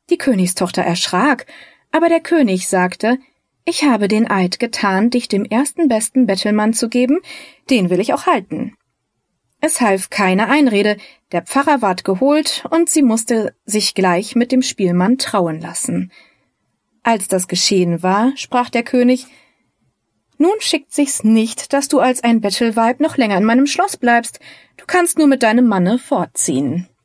Die Königstochter erschrak, aber der König sagte: »Ich habe den Eid getan, dich dem ersten besten Bettelmann zu geben, den will ich auch halten.« Es half keine Einrede, der Pfarrer ward geholt, und sie musste sich gleich mit dem Spielmann trauen lassen. Als das geschehen war, sprach der König: »Nun schickt sich's nicht, dass du als ein Bettelweib noch länger in meinem Schloss bleibst. Du kannst nur mit deinem Manne fortziehen.«